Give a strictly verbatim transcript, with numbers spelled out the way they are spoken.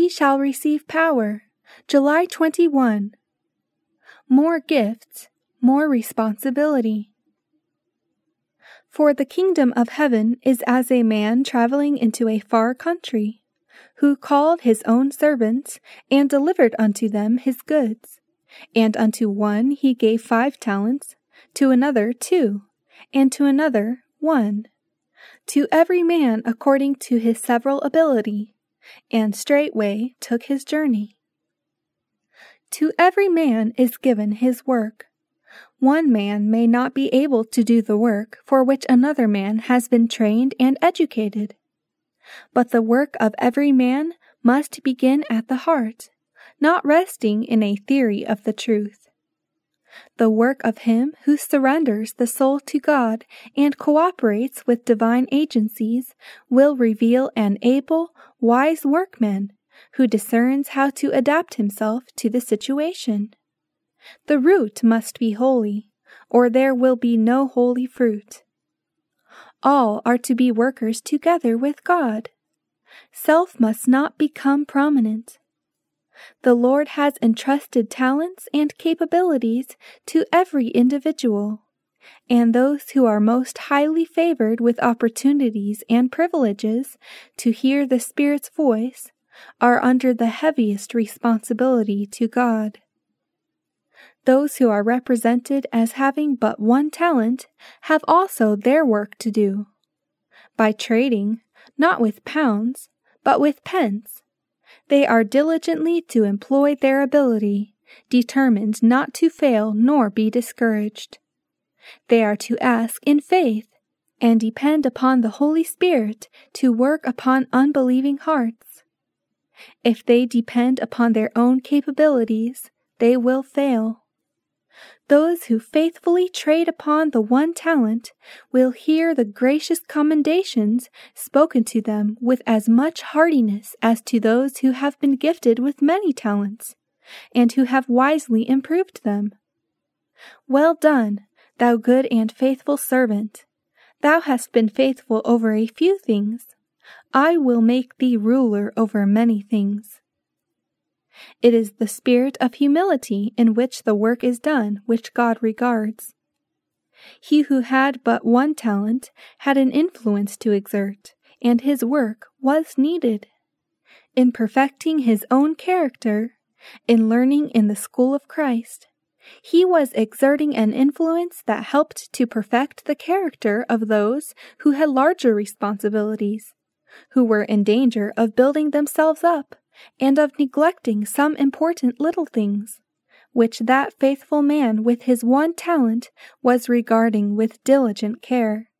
he shall receive power. July twenty-first. More gifts, more responsibility. For the kingdom of heaven is as a man traveling into a far country, who called his own servants, and delivered unto them his goods. And unto one he gave five talents, to another two, and to another one, to every man according to his several ability, and straightway took his journey. To every man is given his work. One man may not be able to do the work for which another man has been trained and educated. But the work of every man must begin at the heart, not resting in a theory of the truth. The work of him who surrenders the soul to God and cooperates with divine agencies will reveal an able, wise workman who discerns how to adapt himself to the situation. The root must be holy, or there will be no holy fruit. All are to be workers together with God. Self must not become prominent. The Lord has entrusted talents and capabilities to every individual, and those who are most highly favored with opportunities and privileges to hear the Spirit's voice are under the heaviest responsibility to God. Those who are represented as having but one talent have also their work to do. By trading, not with pounds, but with pence, they are diligently to employ their ability, determined not to fail nor be discouraged. They are to ask in faith, and depend upon the Holy Spirit to work upon unbelieving hearts. If they depend upon their own capabilities, they will fail. Those who faithfully trade upon the one talent will hear the gracious commendations spoken to them with as much heartiness as to those who have been gifted with many talents, and who have wisely improved them. Well done, thou good and faithful servant. Thou hast been faithful over a few things. I will make thee ruler over many things. It is the spirit of humility in which the work is done which God regards. He who had but one talent had an influence to exert, and his work was needed. In perfecting his own character, in learning in the school of Christ, he was exerting an influence that helped to perfect the character of those who had larger responsibilities, who were in danger of building themselves up, and of neglecting some important little things, which that faithful man with his one talent was regarding with diligent care.